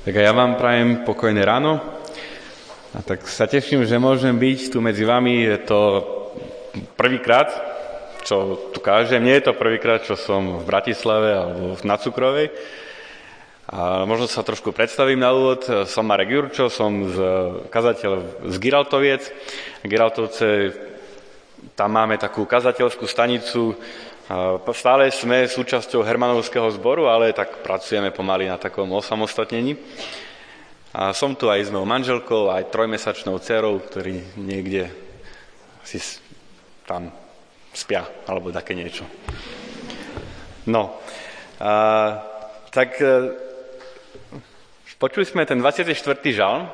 Tak a ja vám prajem pokojné ráno a tak sa teším, že môžem byť tu medzi vami. Je to prvýkrát, čo tu kážem. Nie je to prvýkrát, čo som v Bratislave alebo na Cukrovej. A možno sa trošku predstavím na úvod. Som Marek Jurčo, som kazateľ z Giraltoviec. Giraltovce, tam máme takú kazateľskú stanicu. Stále sme súčasťou Hermanovského zboru, ale tak pracujeme pomaly na takom osamostatnení. A som tu aj s mojou manželkou, aj 3-mesačnou dcerou, ktorí niekde si tam spia, alebo také niečo. No, tak počuli sme ten 24. žalm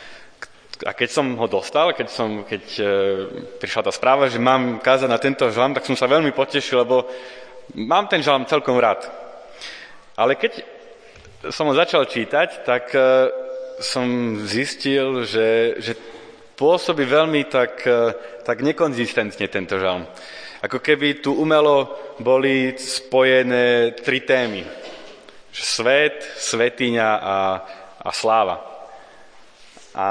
a keď som ho dostal, keď prišla tá správa, že mám kázať na tento žalm, tak som sa veľmi potešil, lebo mám ten žalm celkom rád. Ale keď som ho začal čítať, tak som zistil, že pôsobí veľmi tak nekonzistentne tento žalm. Ako keby tu umelo boli spojené 3 témy. Svet, svetiňa a sláva. A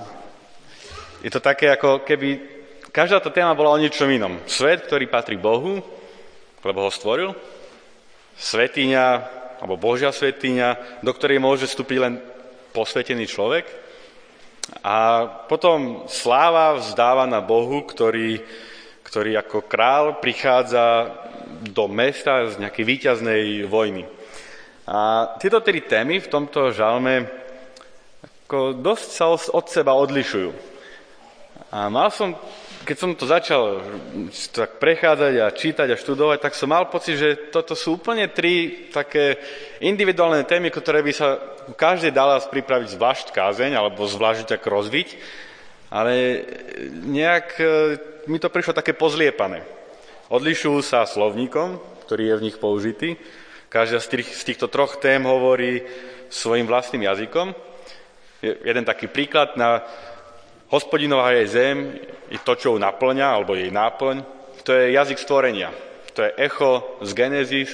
je to také, ako keby každá tá téma bola o niečom inom. Svet, ktorý patrí Bohu, lebo ho stvoril. Svetiňa, alebo Božia svetiňa, do ktorej môže vstúpiť len posvetený človek. A potom sláva vzdávaná Bohu, ktorý ako král prichádza do mesta z nejakej víťaznej vojny. A tieto 3 témy v tomto žalme ako dosť sa od seba odlišujú. A keď som to začal tak prechádzať a čítať a študovať, tak som mal pocit, že toto sú úplne 3 také individuálne témy, ktoré by sa každej dala pripraviť zvlášť kázeň alebo zvlášť tak rozviť, ale nejak mi to prišlo také pozliepané. Odlišujú sa slovníkom, ktorý je v nich použitý. Každá z týchto 3 tém hovorí svojim vlastným jazykom. Jeden taký príklad na Hospodinová je zem, i to, čo ju naplňa, alebo jej náplň, to je jazyk stvorenia. To je echo z Genesis,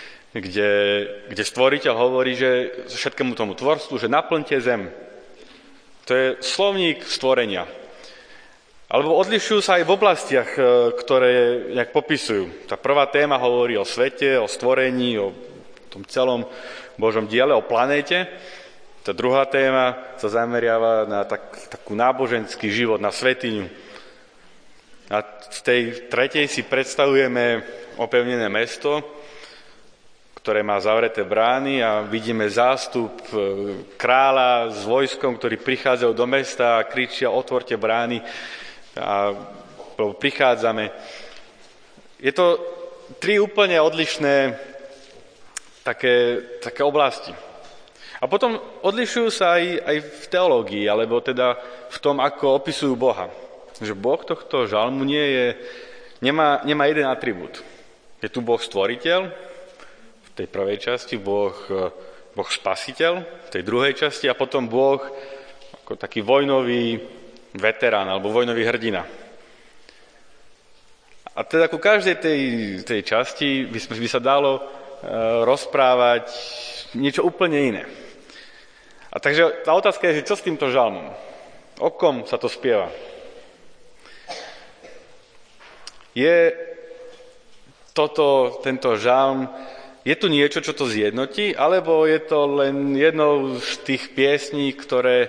kde stvoriteľ hovorí, že všetkému tomu tvorstvu, že naplňte zem. To je slovník stvorenia. Alebo odlišujú sa aj v oblastiach, ktoré nejak popisujú. Tá prvá téma hovorí o svete, o stvorení, o tom celom Božom diele, o planéte. Tá druhá téma sa zameriava na takú náboženský život, na svetiňu. A v tej tretej si predstavujeme opevnené mesto, ktoré má zavreté brány a vidíme zástup kráľa s vojskom, ktorí prichádzajú do mesta a kričia: otvorte brány a prichádzame. Je to 3 úplne odlišné také oblasti. A potom odlišujú sa aj v teológii, alebo teda v tom, ako opisujú Boha. Že Boh tohto žalmu nemá jeden atribút. Je tu Boh stvoriteľ, v tej prvej časti, Boh spasiteľ, v tej druhej časti, a potom Boh ako taký vojnový veterán, alebo vojnový hrdina. A teda ku každej tej časti by sa dalo rozprávať niečo úplne iné. A takže tá otázka je, že čo s týmto žalmom? O kom sa to spieva? Je tento žalm, je tu niečo, čo to zjednotí, alebo je to len jednou z tých piesní, ktoré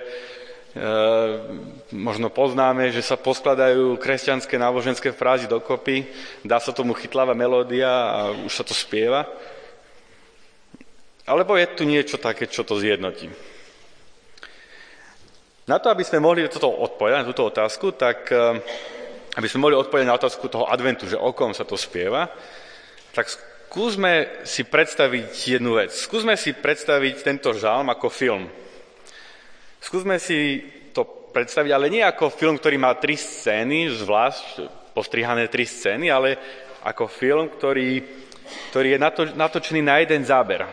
možno poznáme, že sa poskladajú kresťanské náboženské frázy dokopy, dá sa tomu chytlavá melódia a už sa to spieva? Alebo je tu niečo také, čo to zjednotí? Na to, aby sme mohli odpovedať na túto otázku, tak aby sme mohli odpovedať na otázku toho adventu, že o kom sa to spieva, tak skúsme si predstaviť jednu vec. Skúsme si predstaviť tento žalm ako film. Skúsme si to predstaviť, ale nie ako film, ktorý má 3 scény, zvlášť postrihané 3 scény, ale ako film, ktorý je natočený na jeden záber.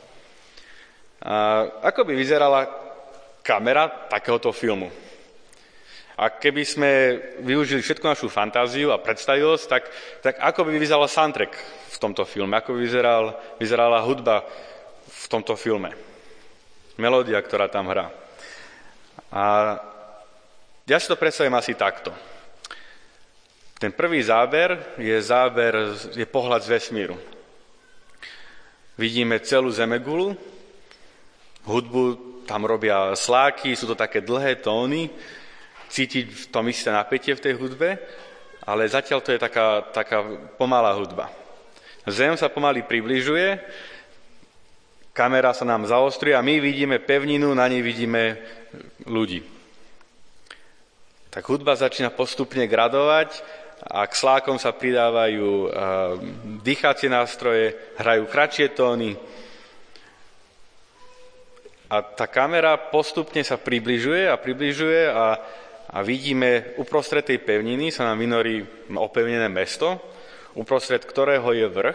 A ako by vyzerala kamera takéhoto filmu? A keby sme využili všetku našu fantáziu a predstavivosť, tak ako by vyzeral soundtrack v tomto filme? Ako by vyzerala hudba v tomto filme? melódia, ktorá tam hrá. A ja si to predstavím asi takto. Ten prvý záber je pohľad z vesmíru. Vidíme celú zemegulu, hudbu tam robia sláky, sú to také dlhé tóny, cítiť v tom isté napätie v tej hudbe, ale zatiaľ to je taká pomalá hudba. Zem sa pomaly približuje, kamera sa nám zaostruje a my vidíme pevninu, na nej vidíme ľudí. Tak hudba začína postupne gradovať a k slákom sa pridávajú dýchacie nástroje, hrajú kratšie tóny a tá kamera postupne sa približuje a vidíme uprostred tej pevniny sa nám vynorí opevnené mesto, uprostred ktorého je vrch.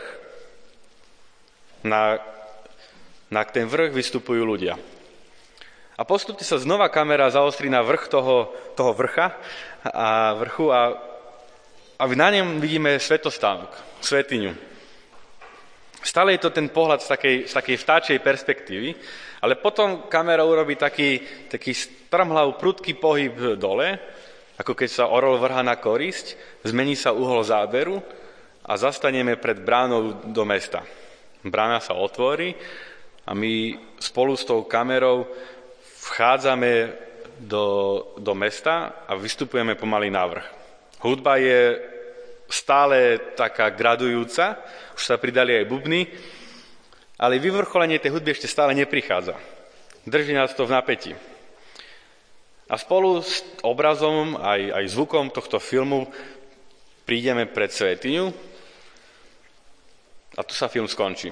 Na ten vrch vystupujú ľudia. A postupne sa znova kamera zaostrí na vrch toho vrcha a vrchu a na ňom vidíme svetostánok, svätyňu. Stále je to ten pohľad z takej vtáčej perspektívy, ale potom kamera urobí taký strmhlav, prudký pohyb dole, ako keď sa orol vrha na korisť, zmení sa uhol záberu a zastaneme pred bránou do mesta. Brána sa otvorí a my spolu s tou kamerou vchádzame do mesta a vystupujeme pomaly na vrch. Hudba je stále taká gradujúca, už sa pridali aj bubny, ale vyvrcholenie tej hudby ešte stále neprichádza. Drží nás to v napätí. A spolu s obrazom, aj zvukom tohto filmu prídeme pred svätyňu a tu sa film skončí.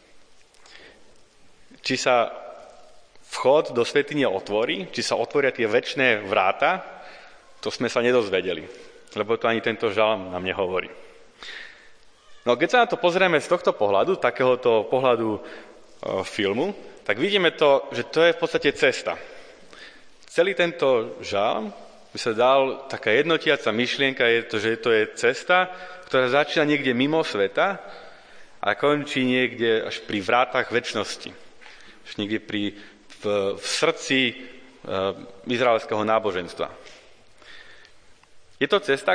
Či sa vchod do svätyne otvorí, či sa otvoria tie večné vráta, to sme sa nedozvedeli, lebo to ani tento žalm nám nehovorí. No keď sa na to pozrieme z tohto pohľadu, takéhoto pohľadu filmu, tak vidíme to, že to je v podstate cesta. Celý tento žalm by sa dal, taká jednotiaca myšlienka je to, že to je cesta, ktorá začína niekde mimo sveta a končí niekde až pri vrátach večnosti. Až niekde v srdci izraelského náboženstva. Je to cesta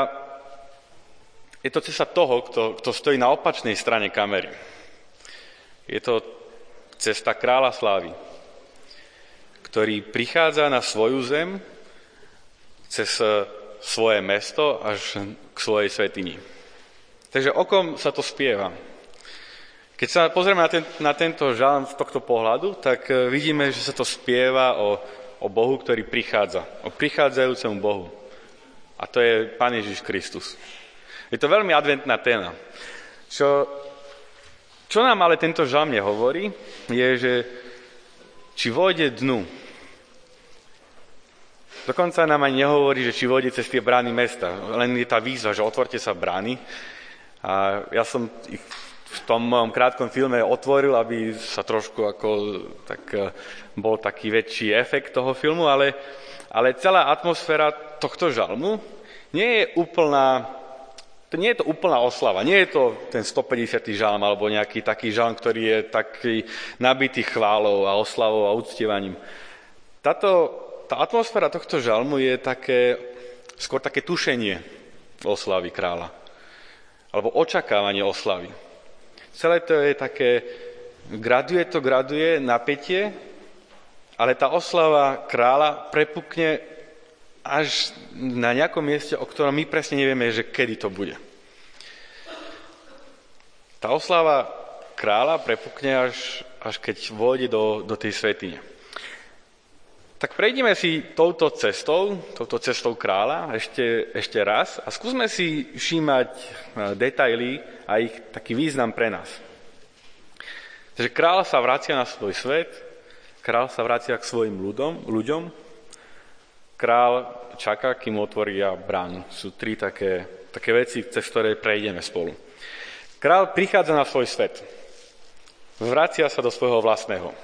toho, kto stojí na opačnej strane kamery. Je to cesta kráľa slávy, ktorý prichádza na svoju zem cez svoje mesto až k svojej svätyni. Takže o kom sa to spieva? Keď sa pozrieme na tento žalm z tohto pohľadu, tak vidíme, že sa to spieva o Bohu, ktorý prichádza, o prichádzajúcemu Bohu. A to je Pán Ježiš Kristus. Je to veľmi adventná téma. Čo nám ale tento žalm nehovorí, je, že či vôjde dnu. Dokonca nám ani nehovorí, že či vôjde cez tie brány mesta. Len je tá výzva, že otvorte sa brány. A ja som ich v tom mojom krátkom filme otvoril, aby sa trošku bol taký väčší efekt toho filmu, ale celá atmosféra tohto žalmu nie je to úplná oslava. Nie je to ten 150. žalm alebo nejaký taký žalm, ktorý je taký nabitý chválou a oslavou a uctievaním. Tá atmosféra tohto žalmu je skôr také tušenie oslavy kráľa. Alebo očakávanie oslavy. Celé to je také, graduje napätie, ale tá oslava kráľa prepukne až na nejakom mieste, o ktorom my presne nevieme, že kedy to bude. Tá oslava kráľa prepukne až keď vôjde do tej svätyne. Tak prejdeme si touto cestou kráľa ešte raz a skúsme si všímať detaily a ich taký význam pre nás. Takže kráľ sa vracia na svoj svet, kráľ sa vracia k svojim ľuďom, kráľ čaká, kým otvoria bránu. Sú tri také veci, cez ktoré prejdeme spolu. Kráľ prichádza na svoj svet, vracia sa do svojho vlastného.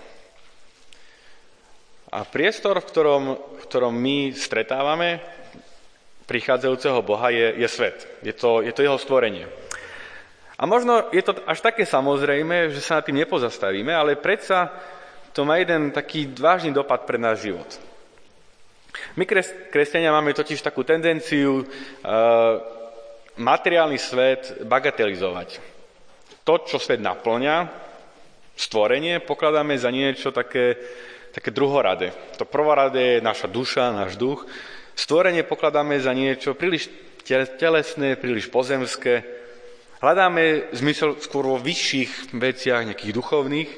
A priestor, v ktorom my stretávame prichádzajúceho Boha, je svet. Je to jeho stvorenie. A možno je to až také samozrejme, že sa nad tým nepozastavíme, ale predsa to má jeden taký vážny dopad pre náš život. My kresťania máme totiž takú tendenciu materiálny svet bagatelizovať. To, čo svet naplňa, stvorenie, pokladáme za niečo také druhoradé. To prvoradé je naša duša, náš duch. Stvorenie pokladáme za niečo príliš telesné, príliš pozemské. Hľadáme zmysel skôr vo vyšších veciach, nejakých duchovných.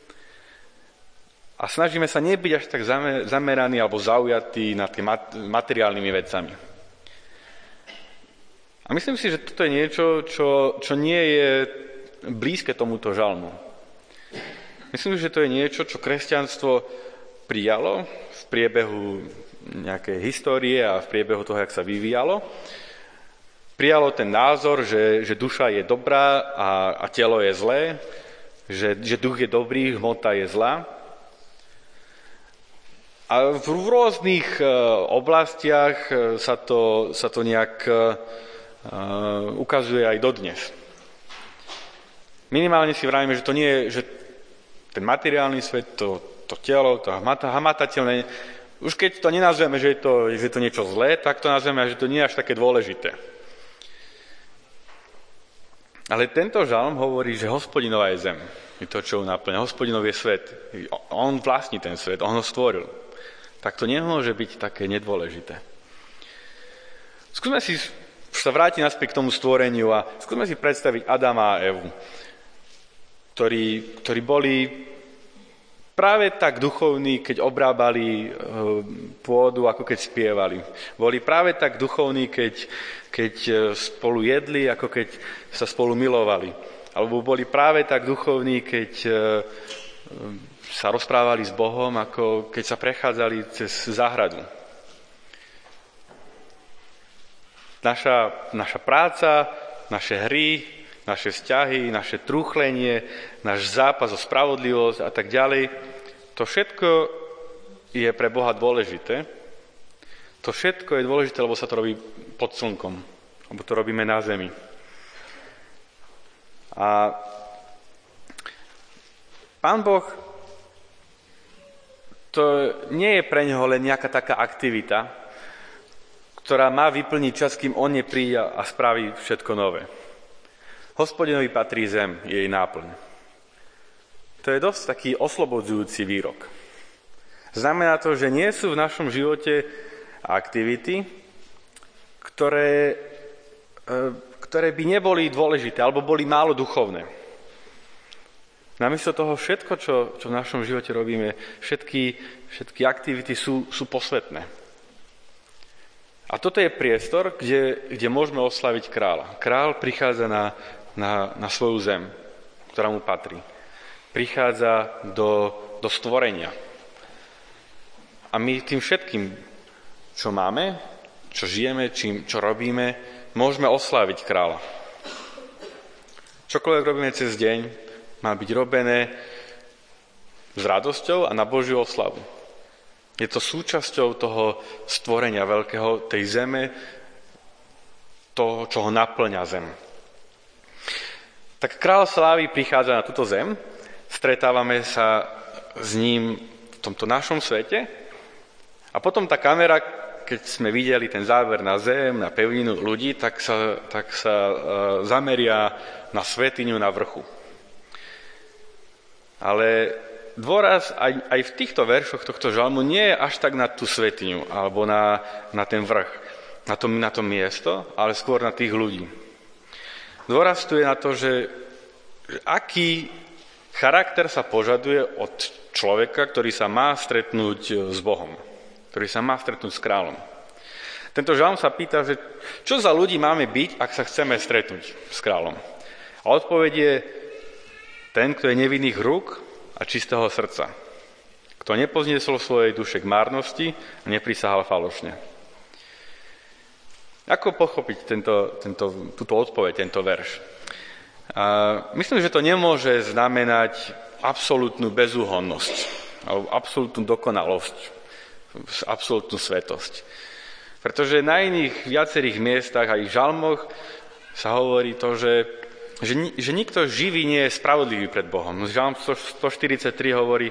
A snažíme sa nebyť až tak zameraní alebo zaujatí nad tými materiálnymi vecami. A myslím si, že toto je niečo, čo nie je blízke tomuto žalmu. Myslím, že to je niečo, čo kresťanstvo prijalo v priebehu nejakej histórie a v priebehu toho, jak sa vyvíjalo. Prijalo ten názor, že duša je dobrá a telo je zlé, že duch je dobrý, hmota je zlá. A v rôznych oblastiach sa to nejak ukazuje aj dodnes. Minimálne si vravíme, že to nie je, že ten materiálny svet, to telo, to hmatateľné, už keď to nenazveme, že je to niečo zlé, tak to nazveme, že to nie je až také dôležité. Ale tento žalm hovorí, že Hospodinová je zem. Je to, čo ho naplňa. Hospodinov je svet. On vlastní ten svet, on ho stvoril. Tak to nemôže byť také nedôležité. Skúsme si sa vrátiť naspäť k tomu stvoreniu a skúsme si predstaviť Adama a Evu, ktorí boli práve tak duchovní, keď obrábali pôdu, ako keď spievali. Boli práve tak duchovní, keď spolu jedli, ako keď sa spolu milovali. Alebo boli práve tak duchovní, keď sa rozprávali s Bohom, ako keď sa prechádzali cez záhradu. Naša práca, naše hry, naše vzťahy, naše trúchlenie, náš zápas o spravodlivosť a tak ďalej, to všetko je pre Boha dôležité. To všetko je dôležité, lebo sa to robí pod slnkom, lebo to robíme na zemi. A Pán Boh, to nie je pre neho len nejaká taká aktivita, ktorá má vyplniť čas, kým on nepríde a spraví všetko nové. Hospodinovi patrí zem, jej náplň. To je dosť taký oslobodzujúci výrok. Znamená to, že nie sú v našom živote aktivity, ktoré by neboli dôležité, alebo boli málo duchovné. Namiesto toho všetko, čo v našom živote robíme, všetky aktivity sú posvätné. A toto je priestor, kde môžeme oslaviť kráľa. Kráľ prichádza na svoju zem, ktorá mu patrí. Prichádza do stvorenia. A my tým všetkým, čo máme, čo žijeme, čo robíme, môžeme osláviť kráľa. Čokoľvek robíme cez deň, má byť robené s radosťou a na Božiu oslavu. Je to súčasťou toho stvorenia veľkého, tej zeme, toho, čo ho naplňa zem. Tak kráľ slávy prichádza na túto zem, stretávame sa s ním v tomto našom svete a potom tá kamera, keď sme videli ten záber na zem, na pevninu ľudí, tak sa zameria na svetiňu na vrchu. Ale dôraz aj v týchto veršoch tohto žalmu nie je až tak na tú svetiňu alebo na ten vrch, na to miesto, ale skôr na tých ľudí. Dôraz tu je na to, že aký charakter sa požaduje od človeka, ktorý sa má stretnúť s Bohom, ktorý sa má stretnúť s kráľom. Tento žalm sa pýta, že čo za ľudí máme byť, ak sa chceme stretnúť s kráľom. A odpoveď je ten, kto je nevinných rúk a čistého srdca. Kto nepozniesol svojej duše k márnosti a neprisahal falošne. Ako pochopiť túto odpoveď, tento verš? Myslím, že to nemôže znamenať absolútnu bezúhonnosť alebo absolútnu dokonalosť, absolútnu svetosť. Pretože na iných viacerých miestach, aj v žalmoch, sa hovorí to, že že nikto živý nie je spravodlivý pred Bohom. Žalm 143 hovorí,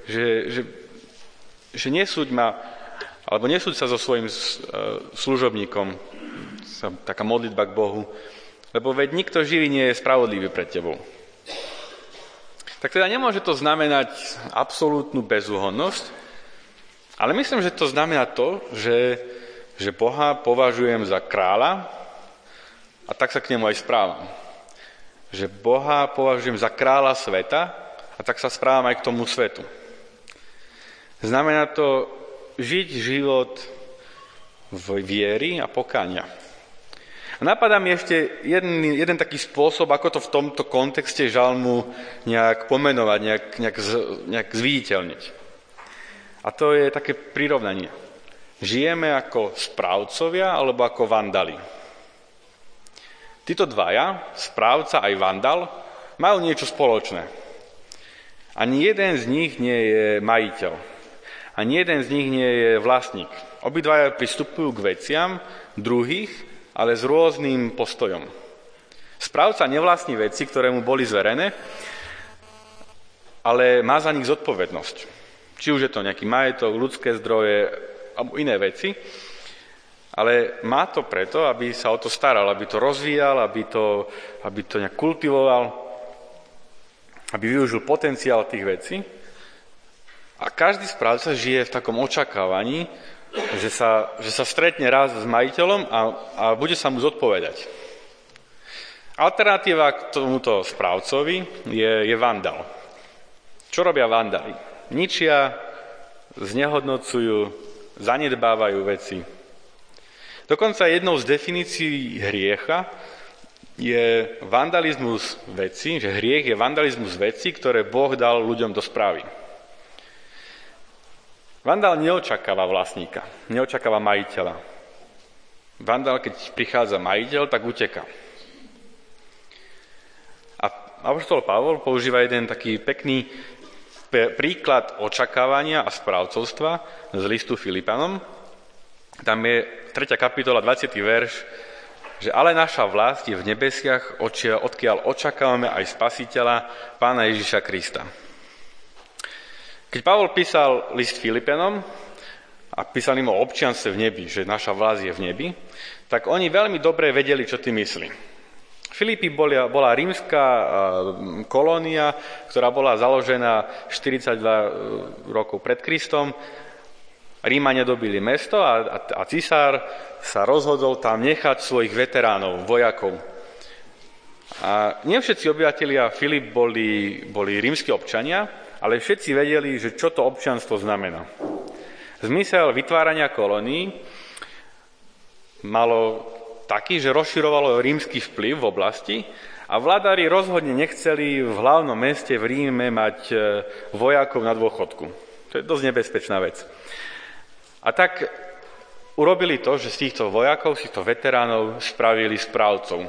že nesúď ma, alebo nesúď sa so svojím služobníkom, taká modlitba k Bohu, lebo veď nikto živý nie je spravodlivý pred tebou. Tak teda nemôže to znamenať absolútnu bezúhonnosť, ale myslím, že to znamená to, že Boha považujem za kráľa a tak sa k nemu aj správam. Že Boha považujem za kráľa sveta a tak sa správam aj k tomu svetu. Znamená to žiť život v viery a pokánia. A napadá mi ešte jeden taký spôsob, ako to v tomto kontexte žalmu nejak pomenovať, nejak zviditeľniť. A to je také prirovnanie. Žijeme ako správcovia alebo ako vandali. Títo dvaja, správca aj vandal, majú niečo spoločné. Ani jeden z nich nie je majiteľ. Ani jeden z nich nie je vlastník. Obidvaja pristupujú k veciam druhých, ale s rôznym postojom. Správca nevlastní veci, ktoré mu boli zverené, ale má za nich zodpovednosť. Či už je to nejaký majetok, ľudské zdroje alebo iné veci, ale má to preto, aby sa o to staral, aby to rozvíjal, aby to nejak kultivoval, aby využil potenciál tých vecí. A každý správca žije v takom očakávaní, že sa stretne raz s majiteľom a bude sa mu zodpovedať. Alternatíva k tomuto správcovi je vandal. Čo robia vandali? Ničia, znehodnocujú, zanedbávajú veci. Dokonca jednou z definícií hriecha je vandalizmus veci, že hriech je vandalizmus veci, ktoré Boh dal ľuďom do správy. Vandal neočakáva vlastníka, neočakáva majiteľa. Vandal, keď prichádza majiteľ, tak uteká. A apoštol Pavol používa jeden taký pekný príklad očakávania a správcovstva z listu Filipanom. Tam je 3. kapitola, 20. verš, že ale naša vlast je v nebesiach, odkiaľ očakávame aj Spasiteľa, Pána Ježiša Krista. Keď Pavol písal list Filipanom a písal im o občianstve v nebi, že naša vlast je v nebi, tak oni veľmi dobre vedeli, čo tým myslí. Filipi bola rímska kolónia, ktorá bola založená 42 rokov pred Kristom. Rímania dobili mesto a cisár sa rozhodol tam nechať svojich veteránov, vojakov. A nie všetci obyvatelia Filip boli rímski občania, ale všetci vedeli, že čo to občianstvo znamená. Zmysel vytvárania kolónií malo taký, že rozširovalo rímsky vplyv v oblasti a vládári rozhodne nechceli v hlavnom meste v Ríme mať vojakov na dôchodku. To je dosť nebezpečná vec. A tak urobili to, že z týchto vojakov, z týchto veteránov spravili správcov.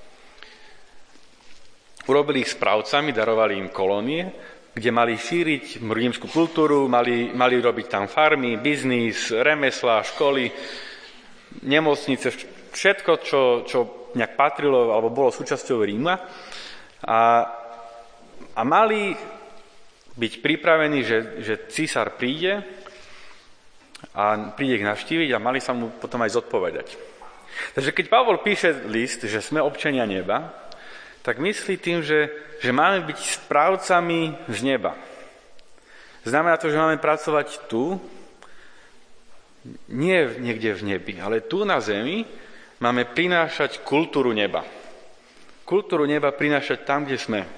Urobili ich správcami, darovali im kolónie, kde mali šíriť rímsku kultúru, mali robiť tam farmy, biznis, remeslá, školy, nemocnice, všetko, čo nejak patrilo alebo bolo súčasťou Ríma. A mali byť pripravení, že císar príde a príde ich navštíviť a mali sa mu potom aj zodpovedať. Takže keď Pavol píše list, že sme občania neba, tak myslí tým, že máme byť správcami z neba. Znamená to, že máme pracovať tu, nie niekde v nebi, ale tu na zemi máme prinášať kultúru neba. Kultúru neba prinášať tam, kde sme.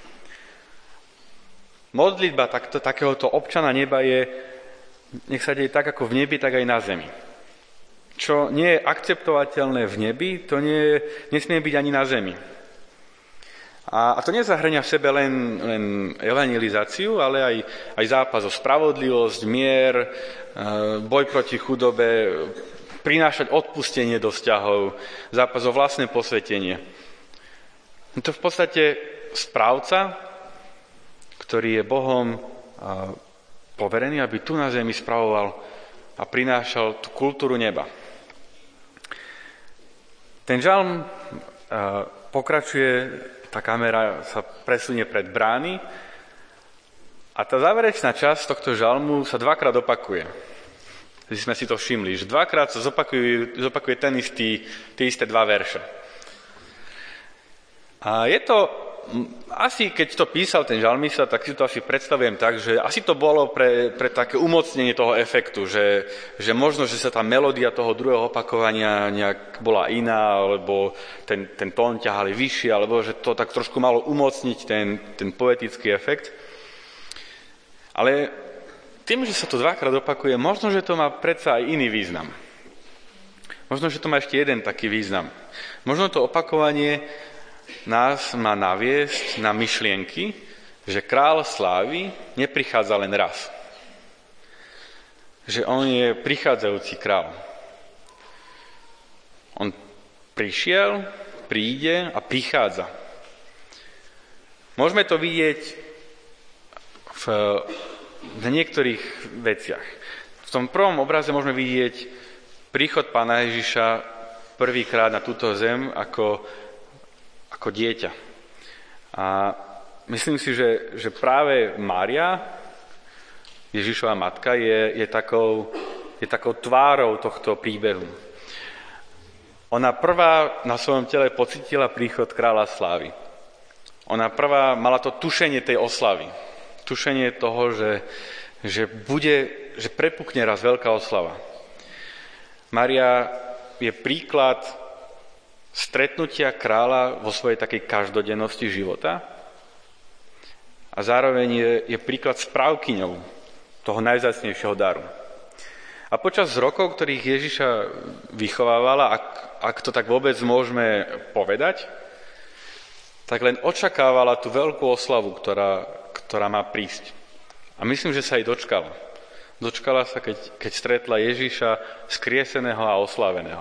Modlitba takéhoto občana neba je, nech sa deje tak ako v nebi, tak aj na zemi. Čo nie je akceptovateľné v nebi, to nesmie byť ani na zemi. A to nezahŕňa v sebe len evangelizáciu, ale aj zápas o spravodlivosť, mier, boj proti chudobe, prinášať odpustenie do vzťahov, zápas o vlastné posvetenie. To v podstate správca, ktorý je Bohom poverený, aby tu na zemi spravoval a prinášal tú kultúru neba. Ten žalm pokračuje tá kamera sa presunie pred brány a tá záverečná časť tohto žalmu sa dvakrát opakuje. Že sme si to všimli, že dvakrát sa zopakuje tie isté dva verše. A je to, asi keď to písal ten žalmista, tak si to asi predstavujem tak, že asi to bolo pre také umocnenie toho efektu, že možno, že sa tá melódia toho druhého opakovania nejak bola iná, alebo ten tón ťahali vyššie, alebo že to tak trošku malo umocniť ten poetický efekt. Ale tým, že sa to dvakrát opakuje, možno, že to má predsa aj iný význam. Možno, že to má ešte jeden taký význam. Možno to opakovanie nás má naviesť na myšlienky, že kráľ slávy neprichádza len raz. Že on je prichádzajúci kráľ. On prišiel, príde a prichádza. Môžeme to vidieť v niektorých veciach. V tom prvom obraze môžeme vidieť príchod Pána Ježiša prvýkrát na túto zem ako dieťa. A myslím si, že práve Mária, Ježišova matka, je takou tvárou tohto príbehu. Ona prvá na svojom tele pocítila príchod kráľa slávy. Ona prvá mala to tušenie tej oslavy. Tušenie toho, že prepukne raz veľká oslava. Mária je príklad stretnutia kráľa vo svojej takej každodennosti života a zároveň je príklad správkyňou toho najvzácnejšieho daru. A počas rokov, ktorých Ježiša vychovávala, ak to tak vôbec môžeme povedať, tak len očakávala tú veľkú oslavu, ktorá má prísť. A myslím, že sa jej dočkala. Dočkala sa, keď stretla Ježiša skrieseného a osláveného.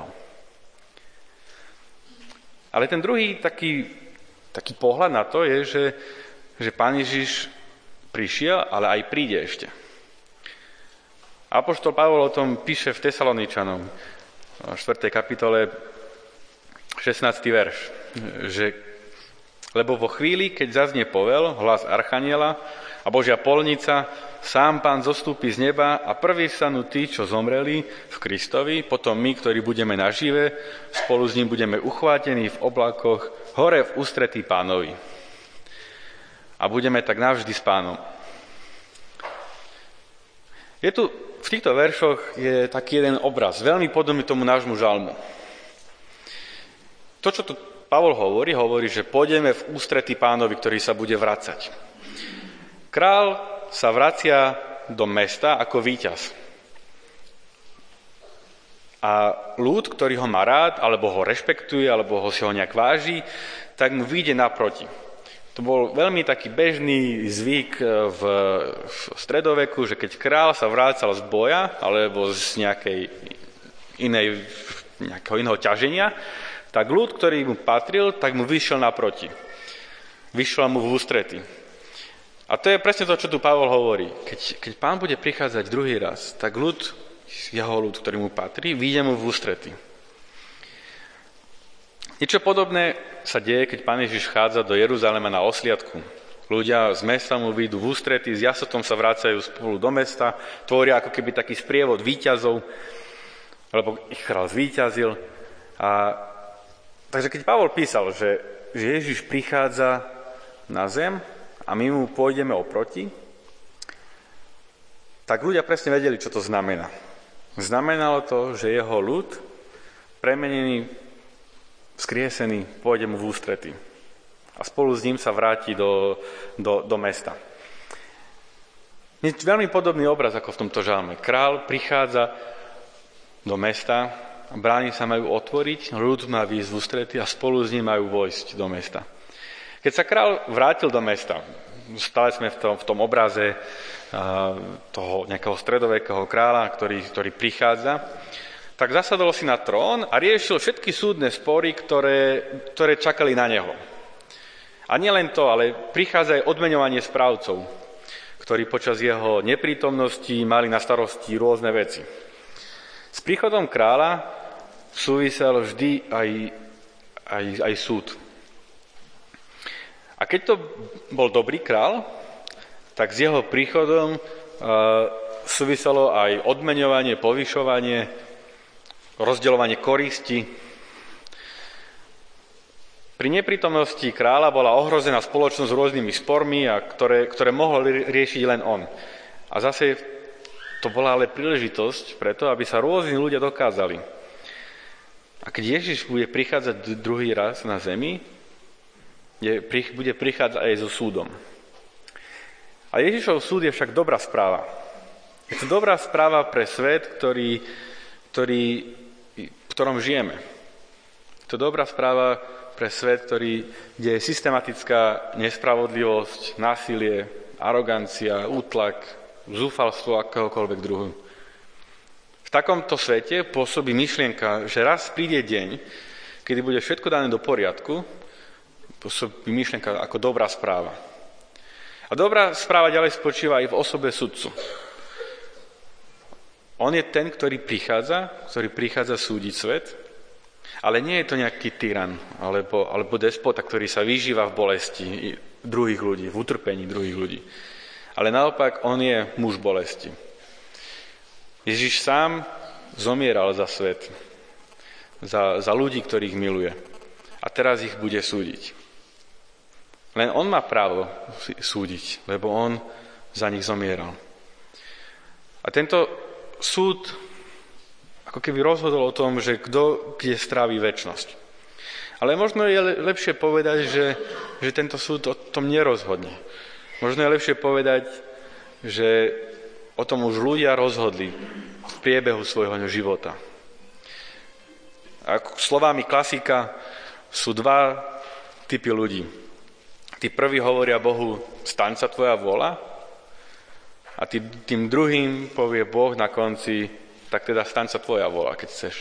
Ale ten druhý taký pohľad na to je, že Pán Ježiš prišiel, ale aj príde ešte. Apoštol Pavol o tom píše v Tesaloničanom, v 4. kapitole, 16. verš, že lebo vo chvíli, keď zaznie povel, hlas archaniela a Božia polnica, sám Pán zostúpi z neba a prvý vstanú tí, čo zomreli v Kristovi, potom my, ktorí budeme nažive, spolu s ním budeme uchvátení v oblakoch hore v ústretí Pánovi. A budeme tak navždy s Pánom. V týchto veršoch je taký jeden obraz, veľmi podobný tomu nášmu žalmu. To, čo tu Pavol hovorí, že pôjdeme v ústretí Pánovi, ktorý sa bude vracať. Král sa vracia do mesta ako víťaz. A ľud, ktorý ho má rád, alebo ho rešpektuje, alebo ho si ho nejak váži, tak mu vyjde naproti. To bol veľmi taký bežný zvyk v stredoveku, že keď král sa vrácal z boja, alebo z nejakého iného ťaženia, tak ľud, ktorý mu patril, tak mu vyšiel naproti. Vyšiel mu v ústrety. A to je presne to, čo tu Pavol hovorí. Keď Pán bude prichádzať druhý raz, tak jeho ľud, ktorý mu patrí, vyjde mu v ústrety. Niečo podobné sa deje, keď Pán Ježiš vchádza do Jeruzalema na osliadku. Ľudia z mesta mu vyjdú v ústrety, s jasotom sa vracajú spolu do mesta, tvoria ako keby taký sprievod víťazov, lebo ich král zvíťazil. Takže keď Pavol písal, že Ježiš prichádza na zem a my mu pôjdeme oproti, tak ľudia presne vedeli, čo to znamená. Znamenalo to, že jeho ľud, premenený, vzkriesený, pôjde mu v ústrety. A spolu s ním sa vráti do mesta. Je veľmi podobný obraz ako v tomto žalme. Král prichádza do mesta, brány sa majú otvoriť, ľud má výjsť v ústrety a spolu s ním majú vojsť do mesta. Keď sa král vrátil do mesta, stále sme v tom obraze toho nejakého stredovekého kráľa, ktorý prichádza, tak zasadol si na trón a riešil všetky súdne spory, ktoré čakali na neho. A nielen to, ale prichádza aj odmeňovanie správcov, ktorí počas jeho neprítomnosti mali na starosti rôzne veci. S príchodom kráľa súvisel vždy aj súd. A keď to bol dobrý král, tak s jeho príchodom súviselo aj odmeňovanie, povyšovanie, rozdeľovanie koristi. Pri neprítomnosti kráľa bola ohrozená spoločnosť s rôznymi spormi, ktoré mohol riešiť len on. A zase to bola ale príležitosť preto, aby sa rôzni ľudia dokázali. A keď Ježiš bude prichádzať druhý raz na zemi, bude prichádzať aj so súdom. A Ježišov súd je však dobrá správa. Je to dobrá správa pre svet, v ktorom žijeme. Je to dobrá správa pre svet, kde je systematická nespravodlivosť, násilie, arogancia, útlak, zúfalstvo akéhokoľvek druhu. V takomto svete pôsobí myšlienka, že raz príde deň, kedy bude všetko dané do poriadku, pôsobí myšlienka ako dobrá správa. A dobrá správa ďalej spočíva aj v osobe sudcu. On je ten, ktorý prichádza súdiť svet, ale nie je to nejaký tyran alebo despota, ktorý sa vyžíva v bolesti druhých ľudí, v utrpení druhých ľudí. Ale naopak, on je muž bolesti. Ježiš sám zomieral za svet, za ľudí, ktorých miluje. A teraz ich bude súdiť. Len on má právo súdiť, lebo on za nich zomieral. A tento súd ako keby rozhodol o tom, že kto kde stráví večnosť. Ale možno je lepšie povedať, že tento súd o tom nerozhodne. Možno je lepšie povedať, že o tom už ľudia rozhodli v priebehu svojho života. A slovami klasika sú dva typy ľudí. Tí prví hovoria Bohu, staň sa tvoja vôľa, a tým druhým povie Boh na konci, tak teda staň sa tvoja vôľa, keď chceš.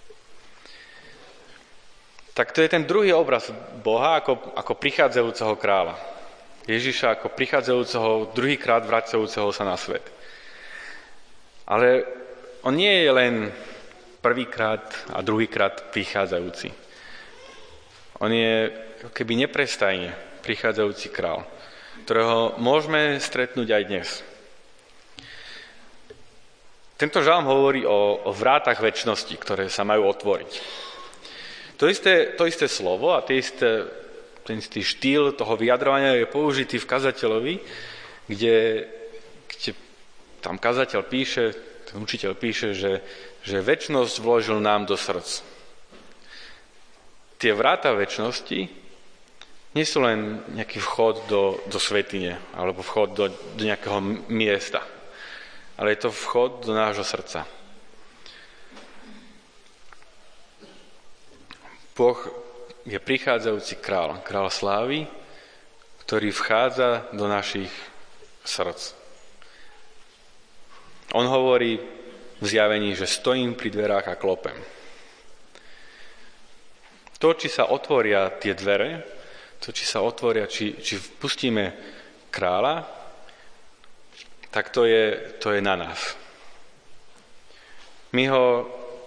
Tak to je ten druhý obraz Boha ako prichádzajúceho kráľa. Ježiša ako prichádzajúceho, druhýkrát vracajúceho sa na svet. Ale on nie je len prvýkrát a druhýkrát prichádzajúci. On je keby neprestajne prichádzajúci král, ktorého môžeme stretnúť aj dnes. Tento žalm hovorí o vrátach večnosti, ktoré sa majú otvoriť. To isté slovo a ten istý štýl toho vyjadrovania je použitý v kazateľovi, kde tam kazateľ píše, ten učiteľ píše, že večnosť vložil nám do srdc. Tie vráta večnosti nie sú len nejaký vchod do svätyne alebo vchod do nejakého miesta, ale je to vchod do nášho srdca. Boh je prichádzajúci král slávy, ktorý vchádza do našich srdc. On hovorí v zjavení, že stojím pri dverách a klopem. To, či sa otvoria tie dvere, či vpustíme kráľa, tak to je na nás. My ho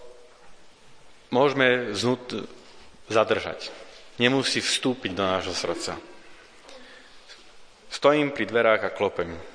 môžeme zadržať. Nemusí vstúpiť do nášho srdca. Stojím pri dverách a klopem.